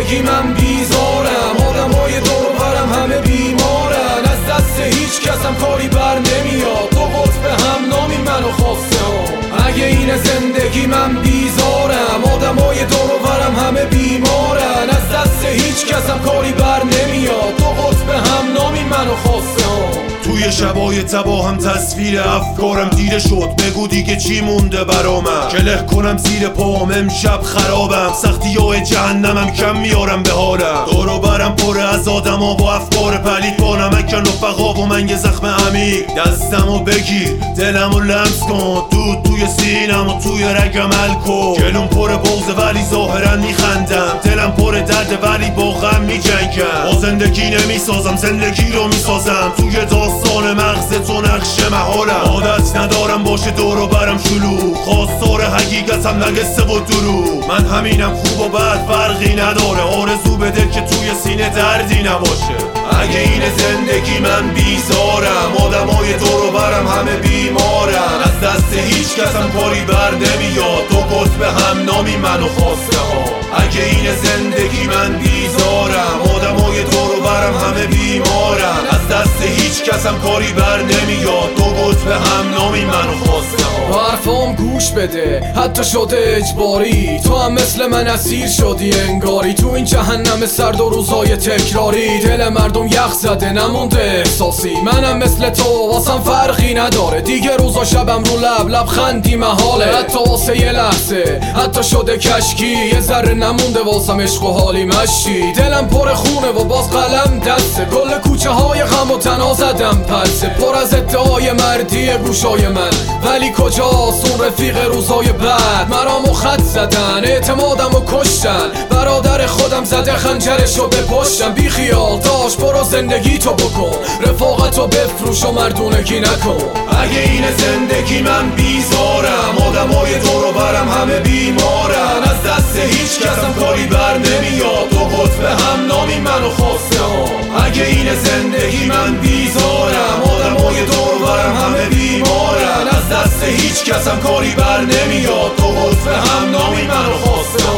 زندگی من بیزارم، آدمای دور و برم همه بیمارن، از دست هیچ کسم کاری بر نمیاد، دو قطب هم نامی منو خواسته ها. اگه این زندگی من بیزارم، آدمای دور و برم همه بیمارن، از دست هیچ کسم کاری بر نمیاد، دو قطب هم نامی منو خواسته ها. توی شبای تباهم تصویر افکارم دیده شد، بگو دیگه چی مونده برامم که له کنم زیر پام، امشب خرابم، سختی های جهنمم کم میارم به حالم، دورو برم پره از آدما با افکار پلید، با نمکن رفقا و من یه زخم عمیق، دستمو بگیر دلمو لمس کن، دود توی سینم و توی رگم الکل، گلوم پر بغضه ولی ظاهرا میخندم، دلم پر درده ولی با غم میجنگم، با زندگی نمیسازم زندگی رو میسازم، توی داستان مغز تو نقش محالم، عادت ندارم باشه دور و برم شلوغ، خواستار حقیقتم نگسته و دروغ، من همینم خوب و بد فرقی نداره، آرزو بده که توی سینه دردی نباشه. اگه این زندگی من بیزارم، آدمای دور و برم همه بیمارن، از دست هیچ کسم کاری بر نمیاد، دو قطب هم نامی منو خواسته ها. اگه این زندگی من بیزارم، آدمای دور و برم همه بیمارن، از دست هیچ کسم کاری بر نمیاد، دو قطب هم نامی منو خواسته ها. حرفام گوش بده حتی شده اجباری، تو هم مثل من اسیر شدی انگاری، تو این جهنم سرد و روزای تکراری، دل مردم یخ زده نمونده احساسی، منم مثل تو واسم فرقی نداره، دیگه روزا شبم رو لبخندی محاله، حتی واسه یه لحظه حتی شده کشکی، یه ذره نمونده واسم عشق و حالی مشی، دلم پر خونه و باز قلم دسته، کل کوچه های غم و تنها زدم پلسه، پر از ادعای مردی گوشای من، ولی کجاست اون رفیق روزای بعد، مرامو خط زدن اعتمادم و کشتن، برادر خودم زده خنجرشو به پشتم، بی خیال داشت برو زندگی تو بکن، رفاقتو بفروش و مردونگی نکن. اگه این زندگی من بیزارم، آدمای دور و برم همه بیمارن، از دست هیچ کسم کاری بر نمیاد، دو قطب هم نامی منو خواسته ها. اگه این زندگی من بیزارم، آدمای دور و برم همه بیمارن، از دست هیچ کسم کاری بر نمیاد، دو قطب هم نامی منو خواسته ها.